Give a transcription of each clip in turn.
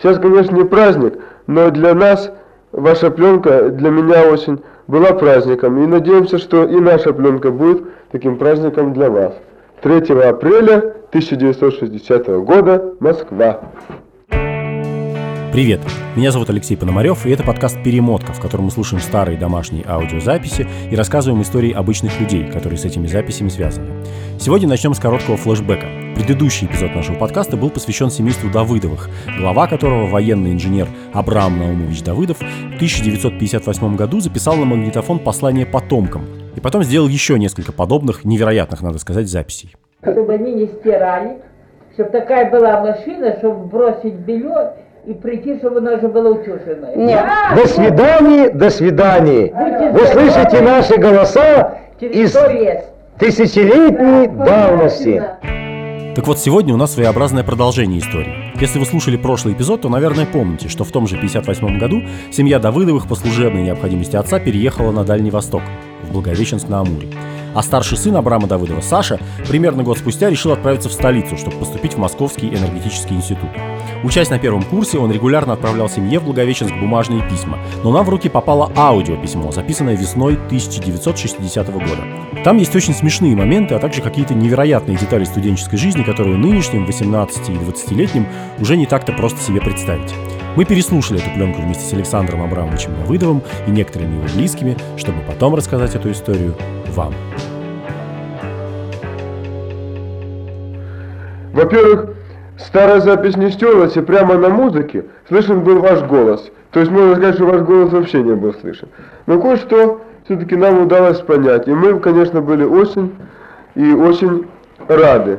Сейчас, конечно, не праздник, но для нас ваша пленка, для меня очень была праздником. И надеемся, что и наша пленка будет таким праздником для вас. 3 апреля 1960 года, Москва. Привет, меня зовут Алексей Пономарев, и это подкаст «Перемотка», в котором мы слушаем старые домашние аудиозаписи и рассказываем истории обычных людей, которые с этими записями связаны. Сегодня начнем с короткого флешбека. Предыдущий эпизод нашего подкаста был посвящен семейству Давыдовых, глава которого, военный инженер Абрам Наумович Давыдов, в 1958 году записал на магнитофон послание потомкам, и потом сделал еще несколько подобных, невероятных, надо сказать, записей. Чтобы они не стирали, чтобы такая была машина, чтобы бросить белье и прийти, чтобы оно уже было утюженное. Нет. До свидания, до свидания. Вы слышите наши голоса из тысячелетней давности. Так вот, сегодня у нас своеобразное продолжение истории. Если вы слушали прошлый эпизод, то, наверное, помните, что в том же 1958 году семья Давыдовых по служебной необходимости отца переехала на Дальний Восток, в Благовещенск на Амуре. А старший сын Абрама Давыдова, Саша, примерно год спустя решил отправиться в столицу, чтобы поступить в Московский энергетический институт. Учась на первом курсе, он регулярно отправлял семье в Благовещенск бумажные письма, но нам в руки попало аудиописьмо, записанное весной 1960 года. Там есть очень смешные моменты, а также какие-то невероятные детали студенческой жизни, которые нынешним 18- и 20-летним уже не так-то просто себе представить. Мы переслушали эту пленку вместе с Александром Абрамовичем Давыдовым и некоторыми его близкими, чтобы потом рассказать эту историю вам. Во-первых, старая запись не стерлась, и прямо на музыке слышен был ваш голос. То есть можно сказать, что ваш голос вообще не был слышен. Но кое-что все-таки нам удалось понять. И мы, конечно, были очень и очень рады.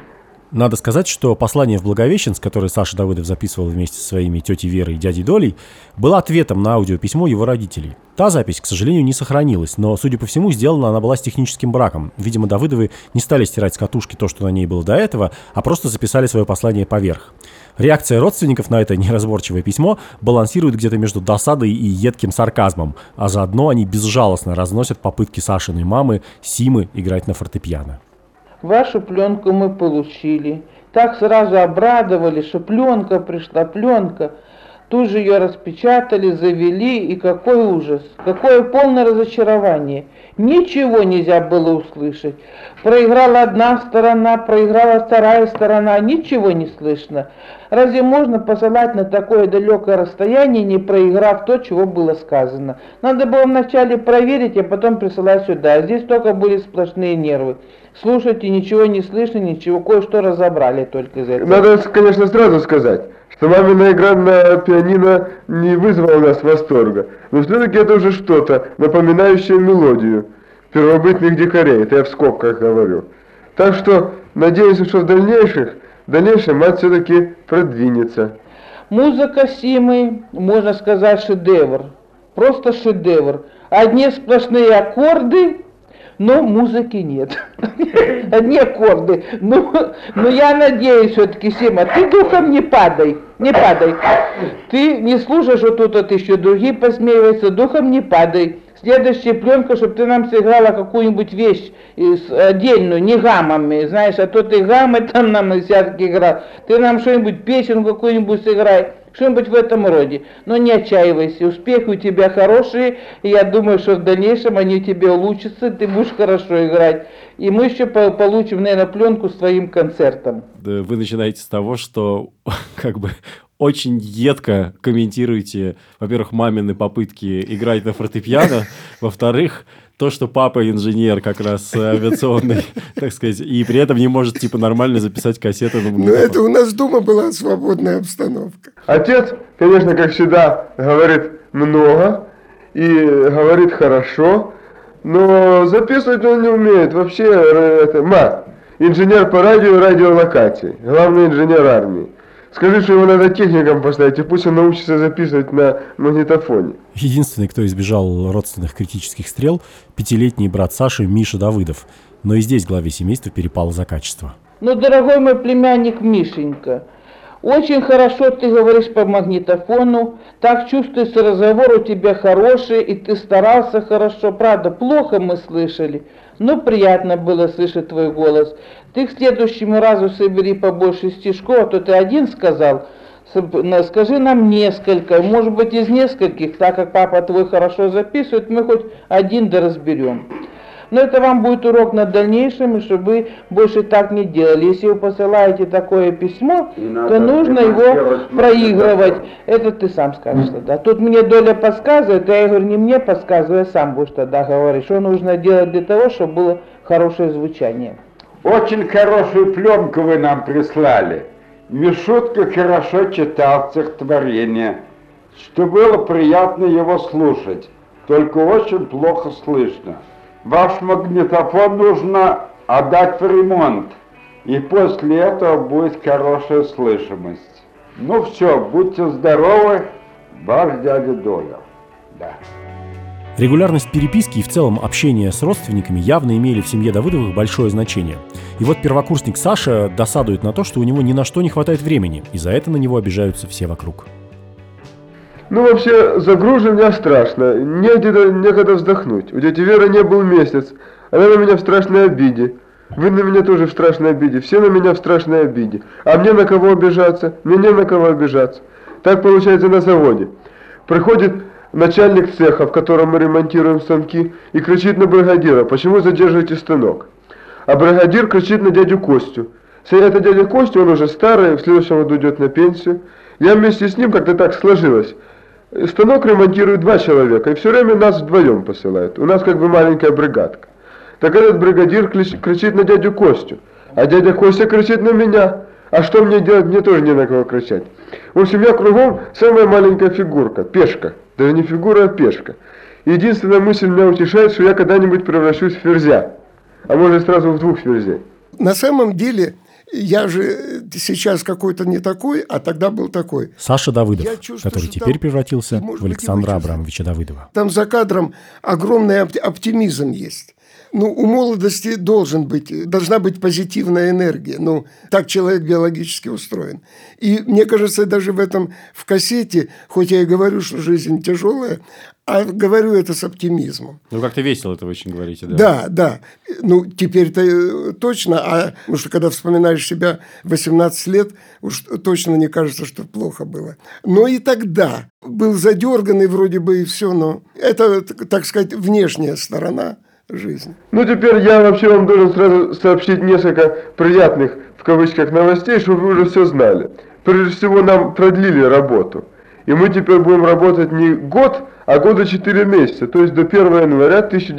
Надо сказать, что послание в Благовещенск, которое Саша Давыдов записывал вместе со своими тетей Верой и дядей Долей, было ответом на аудиописьмо его родителей. Та запись, к сожалению, не сохранилась, но, судя по всему, сделана она была с техническим браком. Видимо, Давыдовы не стали стирать с катушки то, что на ней было до этого, а просто записали свое послание поверх. Реакция родственников на это неразборчивое письмо балансирует где-то между досадой и едким сарказмом, а заодно они безжалостно разносят попытки Сашиной мамы Симы играть на фортепиано. Вашу пленку мы получили. Так сразу обрадовались, что пленка пришла, пленка. Тут же ее распечатали, завели, и какой ужас, какое полное разочарование. Ничего нельзя было услышать. Проиграла одна сторона, проиграла вторая сторона, ничего не слышно. Разве можно посылать на такое далекое расстояние, не проиграв то, чего было сказано? Надо было вначале проверить, а потом присылать сюда. Здесь только были сплошные нервы. Слушайте, ничего не слышно, ничего, кое-что разобрали только из этого. Надо, конечно, сразу сказать, что мамина игра на пианино не вызвала у нас восторга. Но все-таки это уже что-то, напоминающее мелодию первобытных дикарей, это я в скобках говорю. Так что, надеюсь, что в дальнейшем мать все-таки продвинется. Музыка Симы, можно сказать, шедевр. Просто шедевр. Одни сплошные аккорды, но музыки нет. Одни аккорды. Но я надеюсь все-таки, Сима, ты духом не падай. Не падай. Ты не слушаешь, вот тут вот еще другие посмеиваются, духом не падай. Следующая пленка, чтобы ты нам сыграла какую-нибудь вещь отдельную, не гаммами, знаешь, а то ты гаммы там нам всякие играл. Ты нам что-нибудь, песенку какую-нибудь сыграй, что-нибудь в этом роде. Но не отчаивайся, успехи у тебя хорошие, и я думаю, что в дальнейшем они у тебя улучшатся, ты будешь хорошо играть. И мы еще получим, наверное, пленку с твоим концертом. Вы начинаете с того, что как бы очень едко комментируете, во-первых, мамины попытки играть на фортепиано, во-вторых, то, что папа инженер как раз авиационный, так сказать, и при этом не может типа нормально записать кассеты на магнитофон. Но это у нас дома была свободная обстановка. Отец, конечно, как всегда, говорит много и говорит хорошо, но записывать он не умеет. Вообще, это инженер по радио и радиолокации, главный инженер армии. Скажи, что его надо техникам поставить, и пусть он научится записывать на магнитофоне. Единственный, кто избежал родственных критических стрел, 5-летний брат Саши Миша Давыдов. Но и здесь главе семейства перепало за качество. Ну, дорогой мой племянник Мишенька, очень хорошо ты говоришь по магнитофону, так чувствуется, разговор у тебя хороший, и ты старался хорошо. Правда, плохо мы слышали, но приятно было слышать твой голос. Ты к следующему разу собери побольше стишков, а то ты один сказал. Скажи нам несколько, может быть из нескольких, так как папа твой хорошо записывает, мы хоть один да разберем. Но это вам будет урок на дальнейшем, и чтобы вы больше так не делали. Если вы посылаете такое письмо, то нужно его проигрывать. Это ты сам скажешь тогда. Тут мне Доля подсказывает, а я говорю, не мне подсказывай, а сам будешь тогда говорить, что нужно делать для того, чтобы было хорошее звучание. Очень хорошую пленку вы нам прислали. Мишутка хорошо читал стихотворение, что было приятно его слушать, только очень плохо слышно. Ваш магнитофон нужно отдать в ремонт, и после этого будет хорошая слышимость. Ну все, будьте здоровы, ваш дядя Доля. Да. Регулярность переписки и в целом общение с родственниками явно имели в семье Давыдовых большое значение. И вот первокурсник Саша досадует на то, что у него ни на что не хватает времени, и за это на него обижаются все вокруг. Ну, вообще, загружен я страшно, некогда вздохнуть. У тети Веры не был месяц, она на меня в страшной обиде. Вы на меня тоже в страшной обиде, все на меня в страшной обиде. А мне на кого обижаться? Мне не на кого обижаться. Так получается на заводе. Приходит начальник цеха, в котором мы ремонтируем станки, и кричит на бригадира: почему задерживаете станок? А бригадир кричит на дядю Костю. Это дядя Костя, он уже старый, в следующем году идет на пенсию. Я вместе с ним, как-то так сложилось. Станок ремонтирует 2 человека, и все время нас вдвоем посылают. У нас как бы маленькая бригадка. Так этот бригадир кричит на дядю Костю, а дядя Костя кричит на меня. А что мне делать? Мне тоже не на кого кричать. В общем, я кругом самая маленькая фигурка, пешка. Даже не фигура, а пешка. Единственная мысль меня утешает, что я когда-нибудь превращусь в ферзя. А может сразу в 2 ферзей. На самом деле, я же сейчас какой-то не такой, а тогда был такой. Саша Давыдов, который теперь превратился в Александра Абрамовича Давыдова. Там за кадром огромный оптимизм есть. Ну, у молодости должна быть позитивная энергия. Ну, так человек биологически устроен. И мне кажется, даже в кассете, хоть я и говорю, что жизнь тяжелая, а говорю это с оптимизмом. Ну, как-то весело это вы очень говорите, да? Да. Ну, теперь-то точно. Потому что, когда вспоминаешь себя 18 лет, уж точно не кажется, что плохо было. Но и тогда был задерганный вроде бы и все, но это, так сказать, внешняя сторона жизни. Ну, теперь я вообще вам должен сразу сообщить несколько приятных, в кавычках, новостей, чтобы вы уже все знали. Прежде всего, нам продлили работу. И мы теперь будем работать не год, а года 4 месяца, то есть до 1 января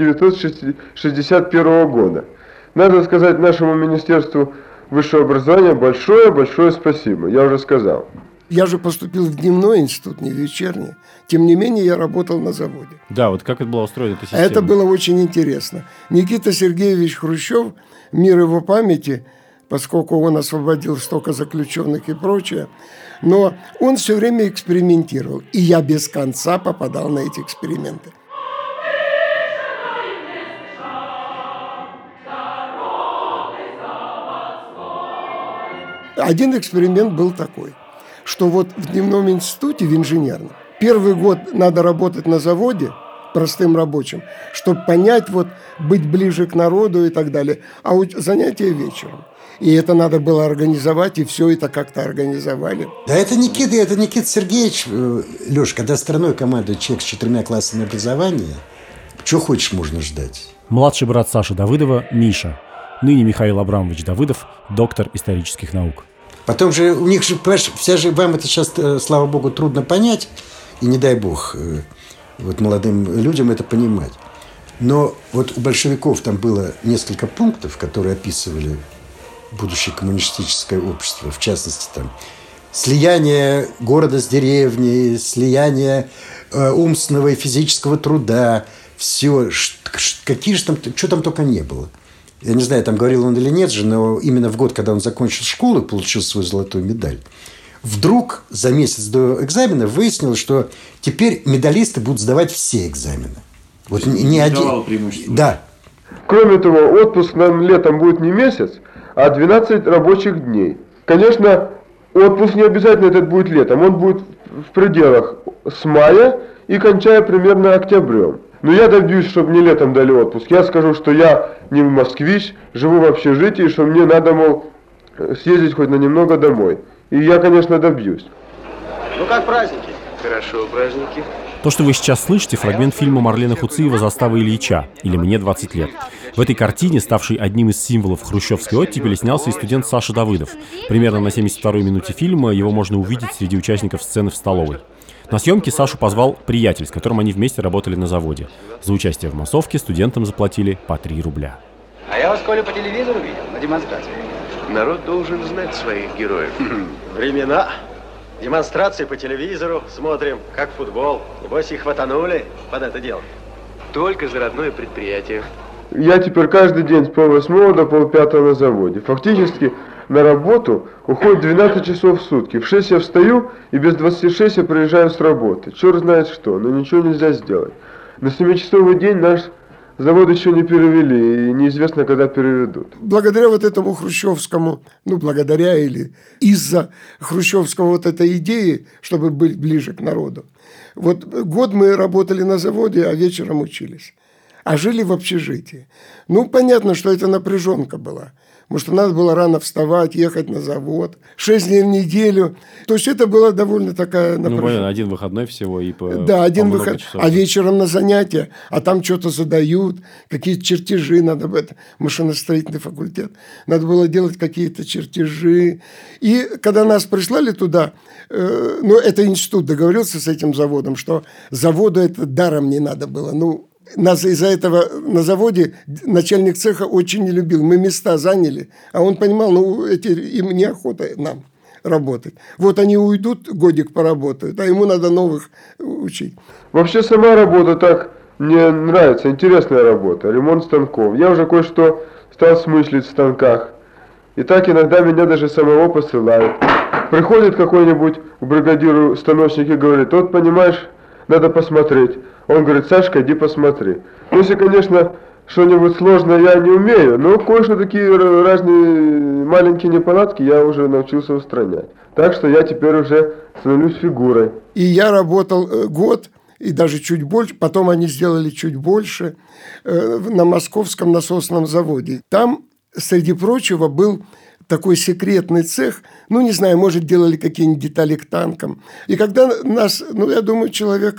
1961 года. Надо сказать нашему Министерству высшего образования большое спасибо, я уже сказал. Я же поступил в дневной институт, не в вечерний. Тем не менее, я работал на заводе. Да, вот как это была устроена эта система? Это было очень интересно. Никита Сергеевич Хрущев, мир его памяти, поскольку он освободил столько заключенных и прочее, но он все время экспериментировал. И я без конца попадал на эти эксперименты. Один эксперимент был такой, что вот в дневном институте, в инженерном, первый год надо работать на заводе простым рабочим, чтобы понять, быть ближе к народу и так далее. А занятия вечером. И это надо было организовать, и все это как-то организовали. Да это Никита Сергеевич, Леш, когда страной командует человек с 4 классами образования, что хочешь можно ждать. Младший брат Саши Давыдова – Миша. Ныне Михаил Абрамович Давыдов, доктор исторических наук. Потом же, у них же, понимаешь, вам это сейчас, слава богу, трудно понять, и не дай бог молодым людям это понимать. Но у большевиков там было несколько пунктов, которые описывали будущее коммунистическое общество, в частности, там слияние города с деревней, слияние умственного и физического труда, все, что там только не было. Я не знаю, там говорил он или нет же, но именно в год, когда он закончил школу и получил свою золотую медаль, вдруг за месяц до экзамена выяснилось, что теперь медалисты будут сдавать все экзамены. Не один. Да. Кроме того, отпуск нам летом будет не месяц, а 12 рабочих дней. Конечно, отпуск не обязательно этот будет летом, он будет в пределах с мая и кончая примерно октябрем. Но я добьюсь, чтобы мне летом дали отпуск. Я скажу, что я не москвич, живу в общежитии, что мне надо, съездить хоть на немного домой. И я, конечно, добьюсь. Ну как праздники? Хорошо, праздники. То, что вы сейчас слышите, фрагмент фильма Марлена Хуциева «Застава Ильича» или «Мне 20 лет». В этой картине, ставшей одним из символов хрущевской оттепели, снялся и студент Саша Давыдов. Примерно на 72-й минуте фильма его можно увидеть среди участников сцены в столовой. На съемки Сашу позвал приятель, с которым они вместе работали на заводе. За участие в массовке студентам заплатили по 3 рубля. А я вас, Коля, по телевизору видел на демонстрации. Народ должен знать своих героев. Времена. Демонстрации по телевизору смотрим, как футбол. Небось, их хватанули под это дело. Только за родное предприятие. Я теперь каждый день с 4:30 до 5:30 на заводе. Фактически на работу уходит 12 часов в сутки. В 6 я встаю, и без 26 я приезжаю с работы. Черт знает что, но ничего нельзя сделать. На 7-часовой день наш завод еще не перевели, и неизвестно, когда переведут. Благодаря вот этому хрущевскому, ну, благодаря или из-за хрущевского вот этой идеи, чтобы быть ближе к народу, вот год мы работали на заводе, а вечером учились. А жили в общежитии. Ну, понятно, что это напряженка была. Потому что надо было рано вставать, ехать на завод, 6 дней в неделю. То есть это была довольно такая напряженка. Ну, понятно, один выходной всего и по Да, один по выход. часов. А вечером на занятия, а там что-то задают, какие-то чертежи надо бы, это машиностроительный факультет, надо было делать какие-то чертежи. И когда нас прислали туда, ну, это институт договорился с этим заводом, что заводу это даром не надо было, ну, нас из-за этого на заводе начальник цеха очень не любил. Мы места заняли, а он понимал, ну, им неохота нам работать. Вот они уйдут, годик поработают, а ему надо новых учить. Вообще сама работа так мне нравится, интересная работа, ремонт станков. Я уже кое-что стал смыслить в станках. И так иногда меня даже самого посылают. Приходит какой-нибудь к бригадиру станочник и говорит: вот, понимаешь, надо посмотреть. Он говорит: Сашка, иди посмотри. Ну, если, конечно, что-нибудь сложное я не умею, но кое-что такие разные маленькие неполадки я уже научился устранять. Так что я теперь уже становлюсь фигурой. И я работал год, и даже чуть больше, потом они сделали чуть больше, на Московском насосном заводе. Там, среди прочего, был такой секретный цех, ну, не знаю, может, делали какие-нибудь детали к танкам. И когда нас, ну, я думаю, человек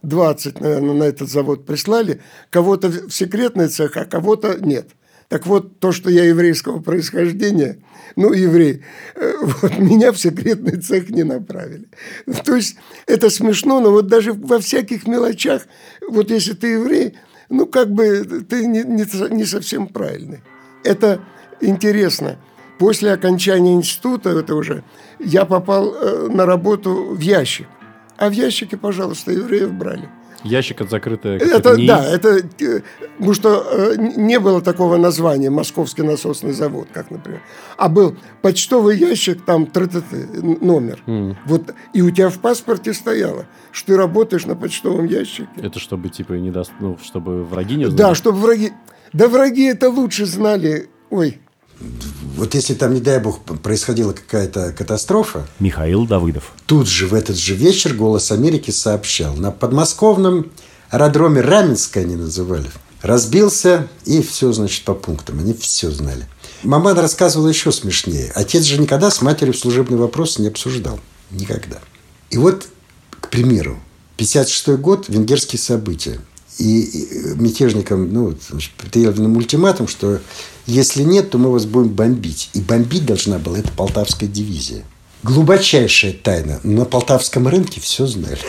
20, наверное, на этот завод прислали, кого-то в секретный цех, а кого-то нет. Так вот, то, что я еврейского происхождения, ну, еврей, вот меня в секретный цех не направили. То есть это смешно, но вот даже во всяких мелочах, вот если ты еврей, ну, как бы ты не совсем правильный. Это интересно. После окончания института, это уже, я попал на работу в ящик. А в ящике, пожалуйста, евреев брали. Ящик от закрытого... Это, да, это, потому что не было такого названия «Московский насосный завод», как, например. А был почтовый ящик, там номер. Вот, и у тебя в паспорте стояло, что ты работаешь на почтовом ящике. Это чтобы, типа, не даст, ну, чтобы враги не знали? Да, чтобы враги... Да враги это лучше знали. Ой. Вот если там, не дай бог, происходила какая-то катастрофа... Михаил Давыдов. Тут же, в этот же вечер, «Голос Америки» сообщал. На подмосковном аэродроме Раменское они называли. Разбился, и все, значит, по пунктам. Они все знали. Маман рассказывала еще смешнее. Отец же никогда с матерью служебный вопрос не обсуждал. Никогда. И вот, к примеру, 56-й год, венгерские события. И мятежникам, ну, предъявлен ультиматум, что если нет, то мы вас будем бомбить. И бомбить должна была эта Полтавская дивизия. Глубочайшая тайна. Но на Полтавском рынке все знали.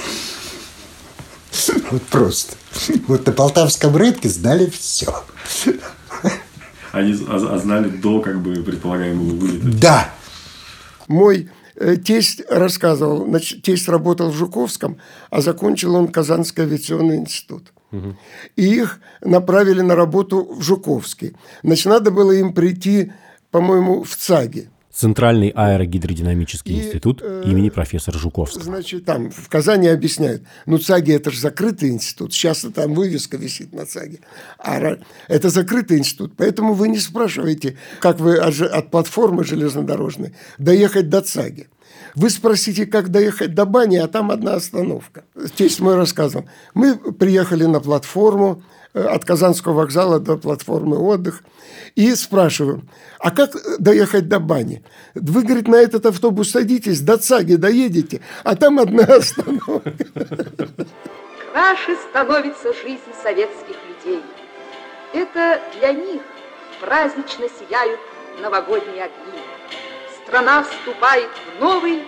Вот просто. Вот на Полтавском рынке знали все. Они знали до, как бы, предполагаемого вылета? Да. Мой тесть рассказывал, значит, тесть работал в Жуковском, а закончил он Казанский авиационный институт. И их направили на работу в Жуковский. Значит, надо было им прийти, по-моему, в ЦАГе. Центральный аэрогидродинамический институт имени профессора Жуковского. Значит, там в Казани объясняют, ну, ЦАГе – это же закрытый институт, сейчас там вывеска висит на ЦАГе, а это закрытый институт, поэтому вы не спрашиваете, как вы от платформы железнодорожной доехать до ЦАГе. Вы спросите, как доехать до бани, а там одна остановка. Тесть мой рассказывал. Мы приехали на платформу от Казанского вокзала до платформы «Отдых» и спрашиваем, а как доехать до бани? Вы, говорит, на этот автобус садитесь, до Цаги доедете, а там одна остановка. Краше становится жизнь советских людей. Это для них празднично сияют новогодние огни. Страна вступает в новый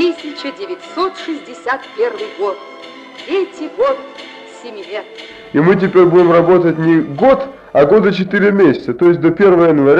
1961 год. Третий год 7 лет. И мы теперь будем работать не год, а года 4 месяца, то есть до 1 января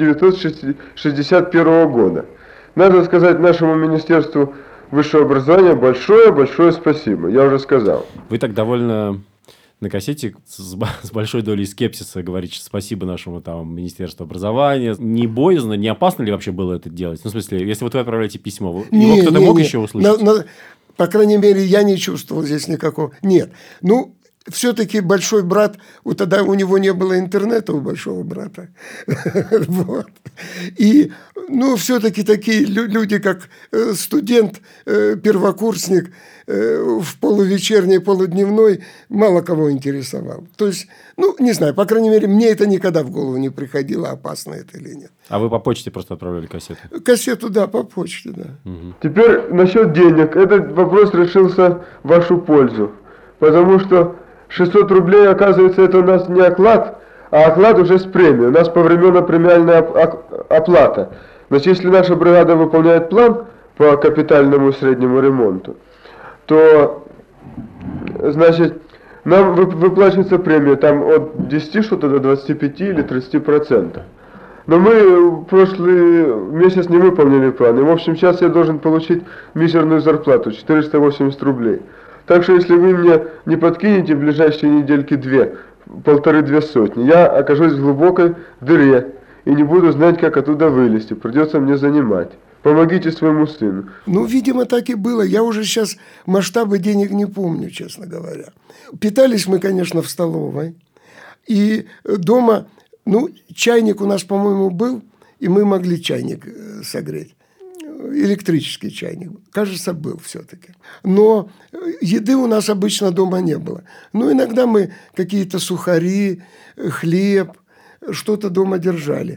1961 года. Надо сказать нашему Министерству высшего образования большое спасибо, я уже сказал. Вы так довольно на кассете с большой долей скепсиса говорите спасибо нашему там Министерству образования. Не боязно, не опасно ли вообще было это делать? Ну, в смысле, если вот вы отправляете письмо, его кто-то мог еще услышать? По крайней мере, я не чувствовал здесь никакого. Нет. Ну, все-таки большой брат, тогда у него не было интернета, у большого брата. Вот. И, ну, все-таки такие люди, как студент, первокурсник, в полувечерней, полудневной, мало кого интересовал. То есть, ну, не знаю, по крайней мере, мне это никогда в голову не приходило, опасно это или нет. А вы по почте просто отправляли кассету? Кассету, да, по почте, да. Угу. Теперь насчет денег. Этот вопрос решился в вашу пользу. Потому что 600 рублей, оказывается, это у нас не оклад, а оклад уже с премией. У нас повременно-премиальная оплата. Значит, если наша бригада выполняет план по капитальному среднему ремонту, то, значит, нам выплачивается премия там от 10 что-то до 25 или 30%. Но мы прошлый месяц не выполнили план. И, в общем, сейчас я должен получить мизерную зарплату, 480 рублей. Так что, если вы мне не подкинете в ближайшие недельки 1,5-2 сотни, я окажусь в глубокой дыре и не буду знать, как оттуда вылезти. Придется мне занимать. Помогите своему сыну. Ну, видимо, так и было. Я уже сейчас масштабы денег не помню, честно говоря. Питались мы, конечно, в столовой. И дома, ну, чайник у нас, по-моему, был, и мы могли чайник согреть. Электрический чайник, кажется, был все-таки. Но еды у нас обычно дома не было. Но иногда мы какие-то сухари, хлеб, что-то дома держали.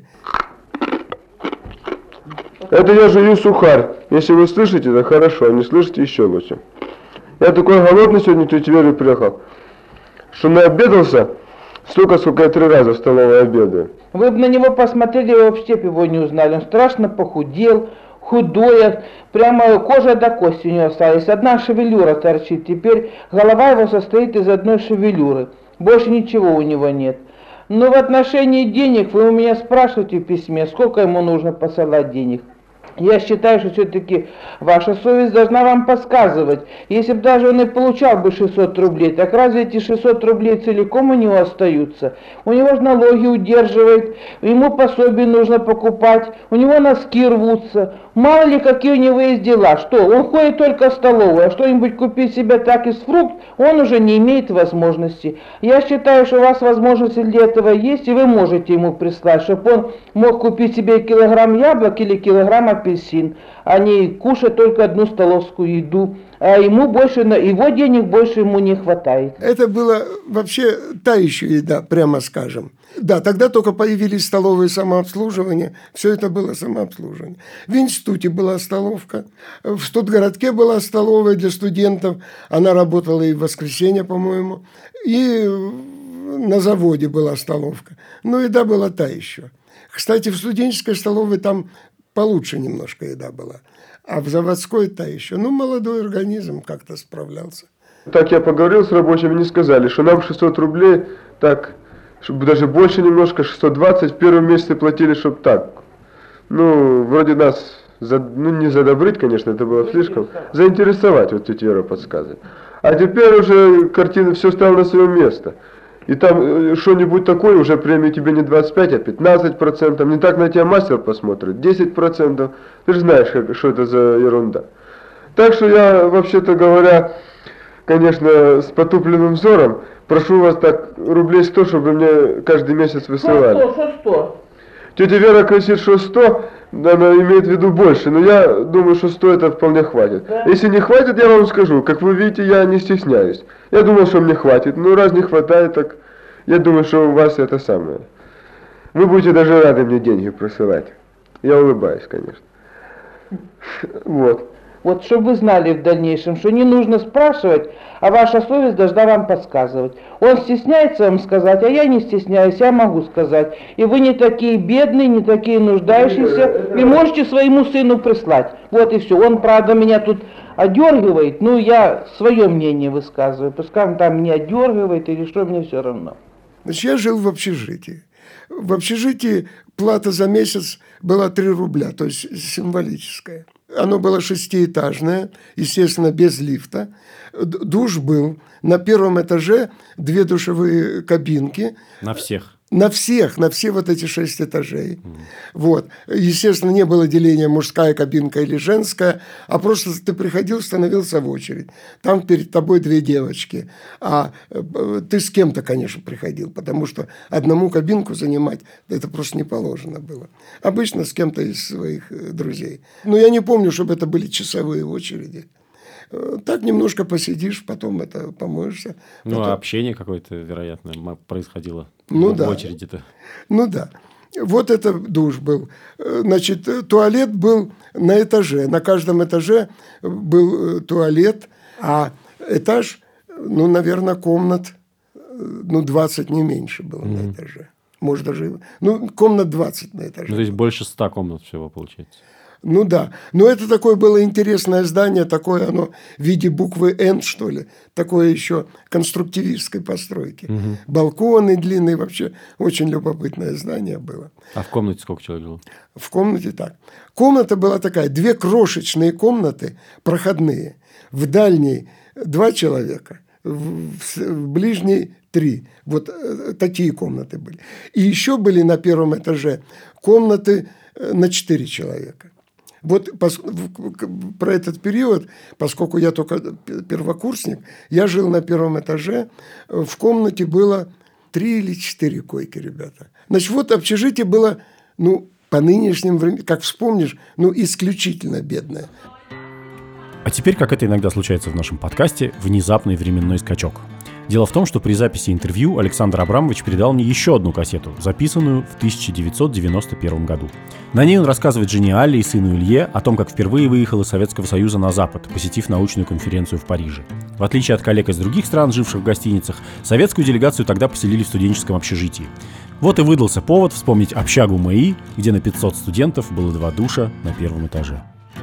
Это я жую сухарь. Если вы слышите, то хорошо, а не слышите, еще лучше. Я такой голодный сегодня в Тверь приехал, что наобедался столько, сколько я 3 раза в столовой обедаю. Вы бы на него посмотрели, вы вообще его не узнали. Он страшно похудел, худой, прямо кожа до кости у него осталась. Одна шевелюра торчит. Теперь голова его состоит из одной шевелюры. Больше ничего у него нет. Но в отношении денег вы у меня спрашиваете в письме, сколько ему нужно посылать денег. Я считаю, что все-таки ваша совесть должна вам подсказывать. Если бы даже он и получал бы 600 рублей, так разве эти 600 рублей целиком у него остаются? У него же налоги удерживает, ему пособие нужно покупать, у него носки рвутся. Мало ли, какие у него есть дела. Что, он ходит только в столовую, а что-нибудь купить себе так из фрукт, он уже не имеет возможности. Я считаю, что у вас возможности для этого есть, и вы можете ему прислать, чтобы он мог купить себе килограмм яблок или килограмм апельсин, а не кушать только одну столовскую еду. А ему больше, его денег больше ему не хватает. Это было вообще та еще еда, прямо скажем. Да, тогда только появились столовые самообслуживания. Все это было самообслуживание. В институте была столовка. В Студгородке была столовая для студентов. Она работала и в воскресенье, по-моему. И на заводе была столовка. Но еда была та еще. Кстати, в студенческой столовой там получше немножко еда была. А в заводской та еще. Ну, молодой организм как-то справлялся. Так я поговорил с рабочими, они сказали, что нам 600 рублей, так, чтобы даже больше немножко, 620, в первом месяце платили, чтобы так. Ну, вроде нас, не задобрить, конечно, это было слишком, заинтересовать, вот тетя Вера подсказывает. А теперь уже картина, все стало на свое место. И там что-нибудь такое, уже премия тебе не 25, а 15%. Не так на тебя мастер посмотрит, 10%. Ты же знаешь, что это за ерунда. Так что я, вообще-то говоря, конечно, с потупленным взором, прошу вас так рублей 100, чтобы мне каждый месяц высылали. Что? Тетя Вера кричит, что 100, Она имеет в виду больше, но я думаю, что 100 это вполне хватит. Да. Если не хватит, я вам скажу. Как вы видите, я не стесняюсь. Я думал, что мне хватит. Ну, раз не хватает, так я думаю, что у вас это самое. Вы будете даже рады мне деньги присылать. Я улыбаюсь, конечно. Вот. Вот, чтобы вы знали в дальнейшем, что не нужно спрашивать, а ваша совесть должна вам подсказывать. Он стесняется вам сказать, а я не стесняюсь, я могу сказать. И вы не такие бедные, не такие нуждающиеся, и можете своему сыну прислать. Вот и все. Он, правда, меня тут одергивает, ну, я свое мнение высказываю. Пускай он там меня одергивает или что, мне все равно. Значит, я жил в общежитии. В общежитии плата за месяц была 3 рубля, то есть символическая. Оно было 6-этажное, естественно, без лифта. Душ был. На 1-м этаже 2 душевые кабинки. На всех? На все вот эти 6 этажей. Вот. Естественно, не было деления мужская кабинка или женская, а просто ты приходил, становился в очередь. Там перед тобой 2 девочки. А ты с кем-то, конечно, приходил, потому что одному кабинку занимать, это просто не положено было. Обычно с кем-то из своих друзей. Но я не помню, чтобы это были часовые очереди. Так немножко посидишь, потом это помоешься. Ну, потом... а общение какое-то, вероятно, происходило в да. очереди-то. Ну да. Вот это душ был. Значит, туалет был на этаже. На каждом этаже был туалет, а этаж, ну, наверное, комнат, ну, 20 не меньше было на этаже. Может, даже, ну, комнат 20 на этаже. Ну, то есть больше 100 комнат всего получается. Ну да, но это такое было интересное здание, такое оно в виде буквы «Н», что ли, такое еще конструктивистской постройки. Балконы длинные, вообще очень любопытное здание было. А в комнате сколько человек жило? В комнате так. Комната была такая, 2 крошечные комнаты, проходные. В дальней 2 человека, в ближней 3. Вот такие комнаты были. И еще были на 1-м этаже комнаты на 4 человека. Вот про этот период, поскольку я только первокурсник, я жил на 1-м этаже, в комнате было 3 или 4 койки, ребята. Значит, вот общежитие было, ну, по нынешним временам, как вспомнишь, ну, исключительно бедное. А теперь, как это иногда случается в нашем подкасте, внезапный временной скачок. Дело в том, что при записи интервью Александр Абрамович передал мне еще одну кассету, записанную в 1991 году. На ней он рассказывает жене Алле и сыну Илье о том, как впервые выехал из Советского Союза на Запад, посетив научную конференцию в Париже. В отличие от коллег из других стран, живших в гостиницах, советскую делегацию тогда поселили в студенческом общежитии. Вот и выдался повод вспомнить общагу МАИ, где на 500 студентов было 2 душа на 1-м этаже.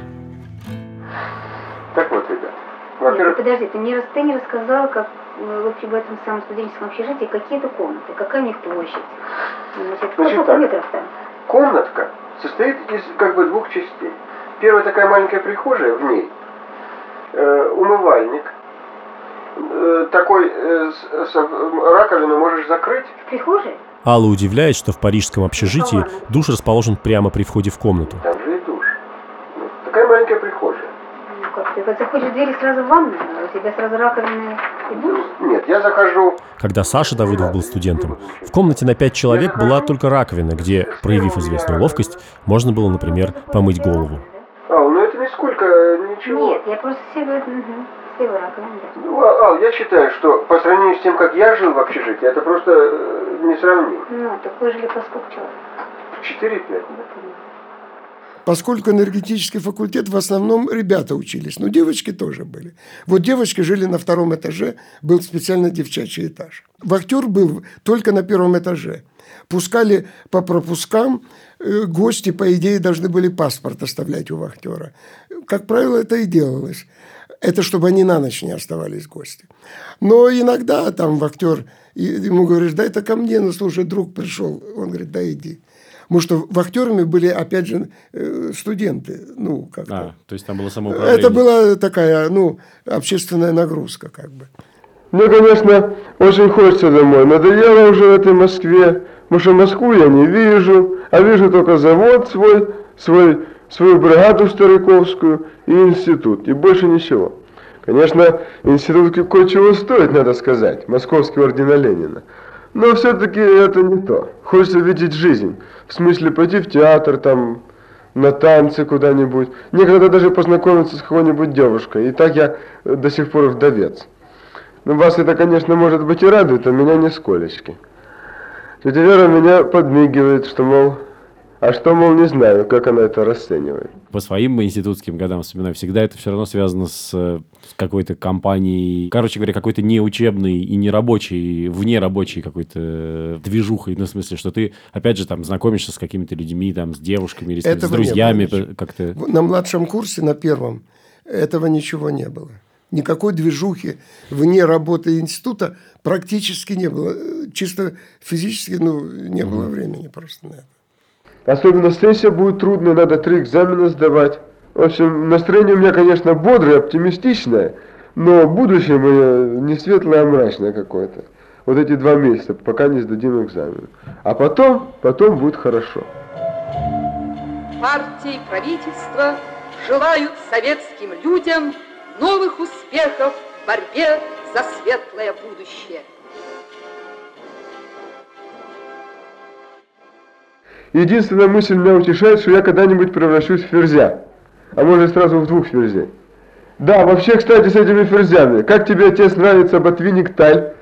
Так вот, ребят. Нет, подожди, ты не рассказал, как в этом самом студенческом общежитии какие-то комнаты, какая у них площадь. Сколько метров там? Комнатка состоит из как бы 2 частей. Первая такая маленькая прихожая, в ней умывальник. Такой раковину можешь закрыть. В прихожей? Алла удивляет, что в парижском общежитии душ расположен прямо при входе в комнату. Там же и душ. Такая маленькая прихожая. Ну как, ты вот заходишь в двери сразу в ванную, а у тебя сразу раковина и душ? Нет, я захожу... Когда Саша Давыдов был студентом, в комнате на 5 человек была только раковина, где, проявив известную ловкость, можно было, например, помыть голову. Ну это нисколько ничего. Нет, я просто себе раковину. Ну, Ал, я считаю, что по сравнению с тем, как я жил в общежитии, это просто несравнимо. Ну, так вы жили по сколько человек? 4-5. Поскольку энергетический факультет, в основном ребята учились, но девочки тоже были. Вот девочки жили на 2-м этаже, был специально девчачий этаж. Вахтер был только на 1-м этаже. Пускали по пропускам, гости, по идее, должны были паспорт оставлять у вахтера. Как правило, это и делалось. Это чтобы они на ночь не оставались гости. Но иногда там вахтер, ему говоришь, дай-то ко мне, ну, слушай, друг пришел. Он говорит, да иди. Потому что вахтерами были, опять же, студенты. Ну, как-то. То есть там было самоуправление. Это была такая, ну, общественная нагрузка, как бы. Мне, конечно, очень хочется домой. Надоело уже в этой Москве. Потому что Москву я не вижу, а вижу только завод свою бригаду стариковскую и институт. И больше ничего. Конечно, институт кое-чего стоит, надо сказать. Московский орден Ленина. Но все-таки это не то. Хочется видеть жизнь. В смысле пойти в театр, там, на танцы куда-нибудь, некогда даже познакомиться с какой-нибудь девушкой. И так я до сих пор вдовец. Ну, вас это, конечно, может быть и радует, а меня нисколечки. Тетя Вера меня подмигивает, что, мол, мол, не знаю, как она это расценивает. По своим институтским годам вспоминаю, всегда это все равно связано с какой-то компанией, короче говоря, какой-то неучебной и нерабочей, внерабочей какой-то движухой, ну, в смысле, что ты, опять же, там, знакомишься с какими-то людьми, там, с девушками или с друзьями как-то. На младшем курсе, на первом, этого ничего не было. Никакой движухи вне работы института практически не было. Чисто физически, не было времени просто на это. Особенно сессия будет трудная, надо 3 экзамена сдавать. В общем, настроение у меня, конечно, бодрое, оптимистичное, но будущее мое не светлое, а мрачное какое-то. Вот эти 2 месяца, пока не сдадим экзамен. А потом будет хорошо. Партия и правительство желают советским людям новых успехов в борьбе за светлое будущее. Единственная мысль меня утешает, что я когда-нибудь превращусь в ферзя. А может сразу в 2 ферзей. Да, вообще, кстати, с этими ферзями. Как тебе, отец, нравится ботвинник Таль?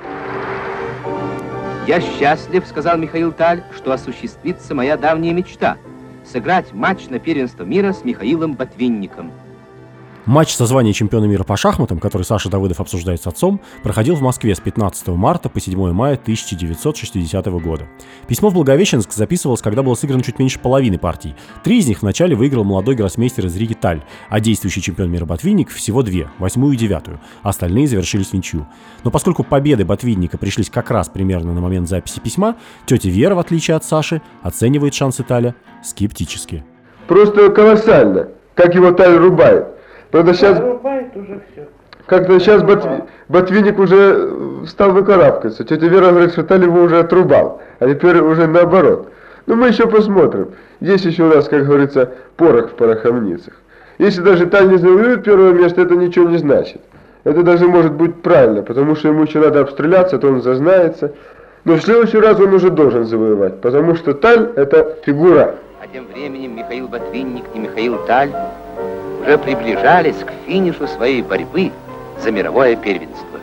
«Я счастлив, — сказал Михаил Таль, — что осуществится моя давняя мечта — сыграть матч на первенство мира с Михаилом Ботвинником». Матч со званием чемпиона мира по шахматам, который Саша Давыдов обсуждает с отцом, проходил в Москве с 15 марта по 7 мая 1960 года. Письмо в Благовещенск записывалось, когда было сыграно чуть меньше половины партий. 3 из них вначале выиграл молодой гроссмейстер из Риги Таль, а действующий чемпион мира Ботвинник всего 2, 8-ю и 9-ю. Остальные завершились в ничью. Но поскольку победы Ботвинника пришлись как раз примерно на момент записи письма, тетя Вера, в отличие от Саши, оценивает шансы Таля скептически. Просто колоссально, как его Таль рубает. Правда, сейчас, как-то сейчас Ботвинник уже стал выкарабкаться. Тетя Вера говорит, что Таль его уже отрубал, а теперь уже наоборот. Но мы еще посмотрим. Есть еще у нас, как говорится, порох в пороховницах. Если даже Таль не завоюет первое место, это ничего не значит. Это даже может быть правильно, потому что ему еще надо обстреляться, то он зазнается. Но в следующий раз он уже должен завоевать, потому что Таль – это фигура. А тем временем Михаил Ботвинник и Михаил Таль уже приближались к финишу своей борьбы за мировое первенство.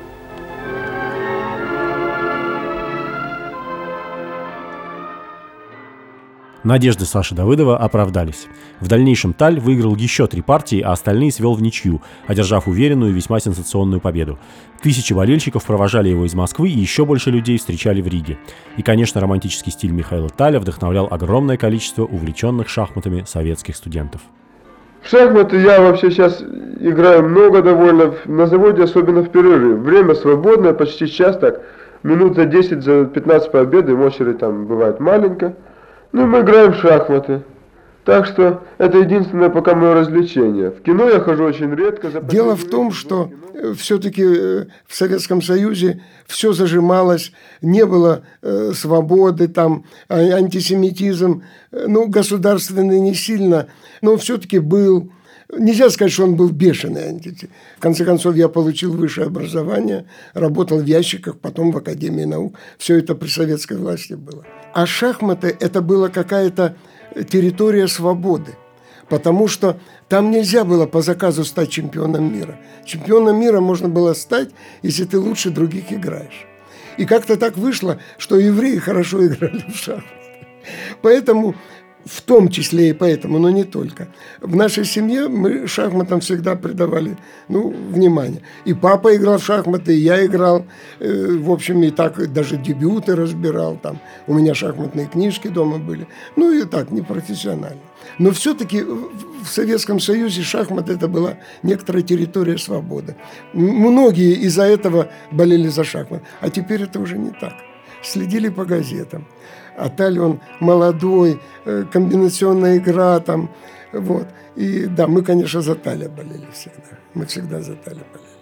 Надежды Саши Давыдова оправдались. В дальнейшем Таль выиграл еще 3 партии, а остальные свел в ничью, одержав уверенную и весьма сенсационную победу. Тысячи болельщиков провожали его из Москвы, и еще больше людей встречали в Риге. И, конечно, романтический стиль Михаила Таля вдохновлял огромное количество увлеченных шахматами советских студентов. В шахматы я вообще сейчас играю много довольно, на заводе особенно в перерыв. Время свободное, почти час так, минут за 10, за 15 по обеду, очередь там бывает маленькая. Ну, мы играем в шахматы. Так что это единственное пока мое развлечение. В кино я хожу очень редко. Дело в том, что все-таки в Советском Союзе все зажималось, не было свободы, там антисемитизм, государственный не сильно, но все-таки был. Нельзя сказать, что он был бешеный антисемит. В конце концов, я получил высшее образование, работал в ящиках, потом в Академии наук. Все это при советской власти было. А шахматы – это была какая-то территория свободы, потому что там нельзя было по заказу стать чемпионом мира. Чемпионом мира можно было стать, если ты лучше других играешь. И как-то так вышло, что евреи хорошо играли в шахматы. Поэтому, в том числе и поэтому, но не только. В нашей семье мы шахматам всегда придавали внимание. И папа играл в шахматы, и я играл. В общем, и так даже дебюты разбирал. Там. У меня шахматные книжки дома были. И так, непрофессионально. Но все-таки в Советском Союзе шахматы это была некоторая территория свободы. Многие из-за этого болели за шахматы. А теперь это уже не так. Следили по газетам. А Таль, он молодой, комбинационная игра там, вот. И да, мы, конечно, за Таля болели всегда. Мы всегда за Таля болели.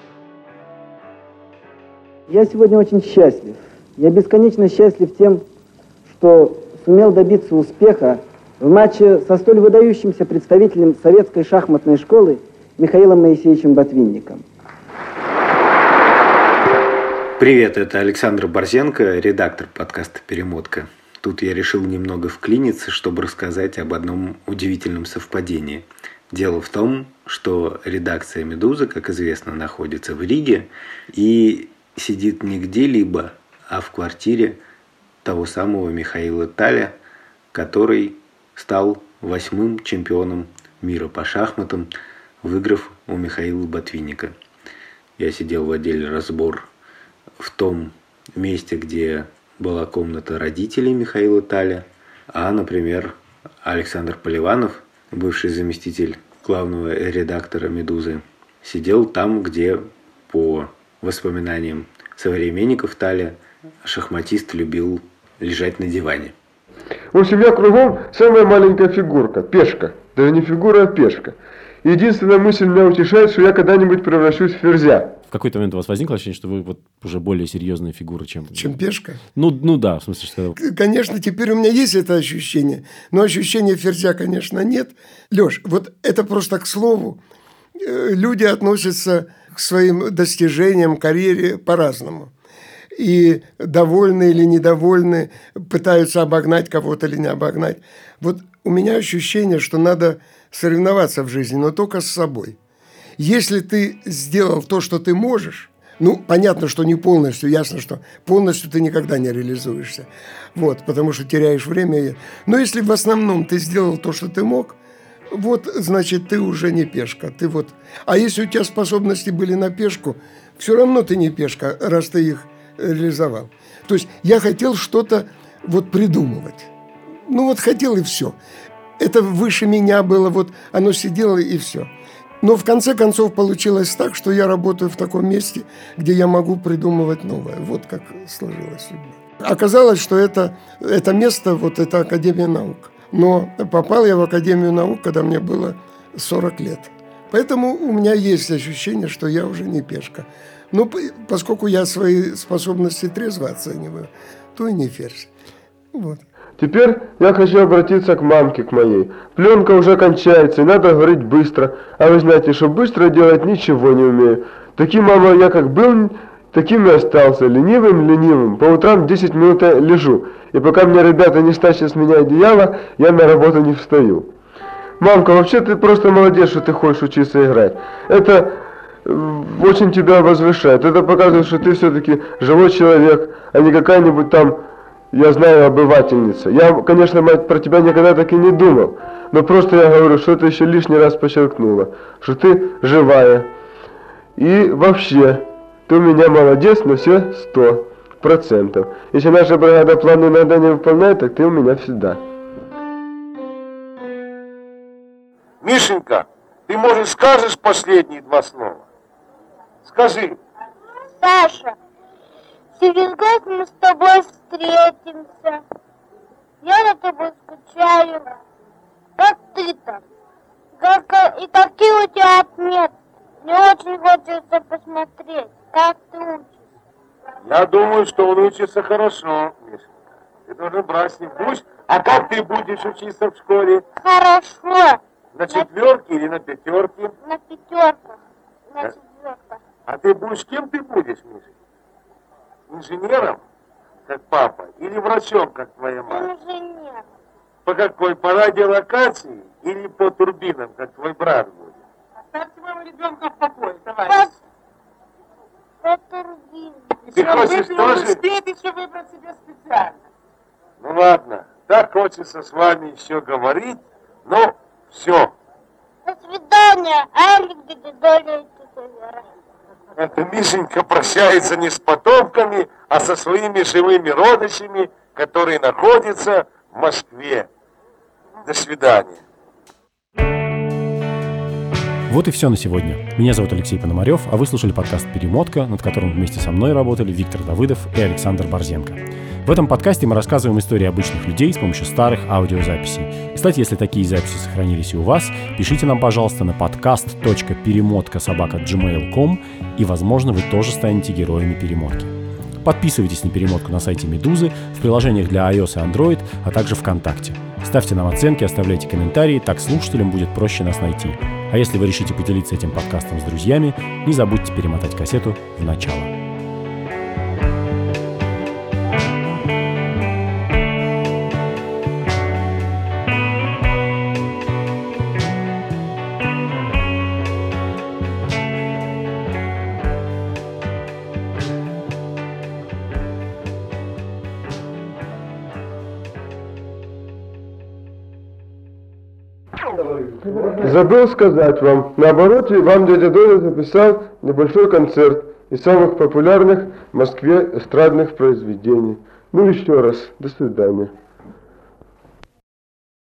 Я сегодня очень счастлив. Я бесконечно счастлив тем, что сумел добиться успеха в матче со столь выдающимся представителем советской шахматной школы Михаилом Моисеевичем Ботвинником. Привет, это Александр Борзенко, редактор подкаста «Перемотка». Тут я решил немного вклиниться, чтобы рассказать об одном удивительном совпадении. Дело в том, что редакция «Медузы», как известно, находится в Риге и сидит не где-либо, а в квартире того самого Михаила Таля, который стал 8-м чемпионом мира по шахматам, выиграв у Михаила Ботвинника. Я сидел в отделе «Разбор» в том месте, где была комната родителей Михаила Таля, а, например, Александр Поливанов, бывший заместитель главного редактора «Медузы», сидел там, где, по воспоминаниям современников Таля, шахматист любил лежать на диване. В общем, я кругом самая маленькая фигурка, пешка. Даже не фигура, а пешка. Единственная мысль меня утешает, что я когда-нибудь превращусь в ферзя. В какой-то момент у вас возникло ощущение, что вы вот уже более серьезная фигура, чем пешка? Ну да, в смысле, что... Конечно, теперь у меня есть это ощущение, но ощущения ферзя, конечно, нет. Лёш, вот это просто к слову. Люди относятся к своим достижениям, карьере по-разному. И довольны или недовольны, пытаются обогнать кого-то или не обогнать. Вот у меня ощущение, что надо соревноваться в жизни, но только с собой. Если ты сделал то, что ты можешь, ну, понятно, что не полностью, ясно, что полностью ты никогда не реализуешься, вот, потому что теряешь время. Но если в основном ты сделал то, что ты мог, вот, значит, ты уже не пешка. Ты вот... А если у тебя способности были на пешку, все равно ты не пешка, раз ты их реализовал. То есть я хотел что-то вот придумывать. Ну, вот хотел и все. Это выше меня было, вот оно сидело и все. Но в конце концов получилось так, что я работаю в таком месте, где я могу придумывать новое. Вот как сложилась судьба. Оказалось, что это место, вот это Академия наук. Но попал я в Академию наук, когда мне было 40 лет. Поэтому у меня есть ощущение, что я уже не пешка. Но поскольку я свои способности трезво оцениваю, то и не ферзь. Вот. Теперь я хочу обратиться к мамке, к моей. Пленка уже кончается, и надо говорить быстро. А вы знаете, что быстро делать ничего не умею. Таким, мама, я как был, таким и остался. Ленивым. По утрам 10 минут лежу. И пока мне ребята не стащат с меня одеяло, я на работу не встаю. Мамка, вообще ты просто молодец, что ты хочешь учиться играть. Это очень тебя возвышает. Это показывает, что ты все-таки живой человек, а не какая-нибудь там... Я знаю, обывательница. Я, конечно, мать, про тебя никогда так и не думал. Но просто я говорю, что это еще лишний раз подчеркнула. Что ты живая. И вообще, ты у меня молодец на все 100%. Если наша бригада планы иногда не выполняет, так ты у меня всегда. Мишенька, ты, может, скажешь последние 2 слова? Скажи. Саша, через год мы с тобой встретимся. Я за тобой скучаю. Как ты там? И какие у тебя отметки? Мне очень хочется посмотреть, как ты учишься. Я думаю, что он учится хорошо, Мишенька. Ты должен брать с ним пусть. А как ты будешь учиться в школе? Хорошо. На 4 или на 5? На 5. На 4. А ты будешь, кем ты будешь, Миша? Инженером, как папа, или врачом, как твоя мать? Инженер. По какой? По радиолокации или по турбинам, как твой брат будет? Оставьте моего ребенка в покое, товарищ. По турбинам. Ты хочешь тоже? Успеет еще выбрать себе специально. Ну ладно, так хочется с вами еще говорить, но все. До свидания, Алик, Дедоля и тетя Вера. Это Мишенька прощается не с потомками, а со своими живыми родичами, которые находятся в Москве. До свидания. Вот и все на сегодня. Меня зовут Алексей Пономарев, а вы слушали подкаст «Перемотка», над которым вместе со мной работали Виктор Давыдов и Александр Борзенко. В этом подкасте мы рассказываем истории обычных людей с помощью старых аудиозаписей. Кстати, если такие записи сохранились и у вас, пишите нам, пожалуйста, на podcast.перемотка@gmail.com, и, возможно, вы тоже станете героями перемотки. Подписывайтесь на перемотку на сайте «Медузы», в приложениях для iOS и Android, а также ВКонтакте. Ставьте нам оценки, оставляйте комментарии, так слушателям будет проще нас найти. А если вы решите поделиться этим подкастом с друзьями, не забудьте перемотать кассету в начало. Забыл сказать вам, на обороте вам дядя Доля записал небольшой концерт из самых популярных в Москве эстрадных произведений. Ну еще раз, до свидания.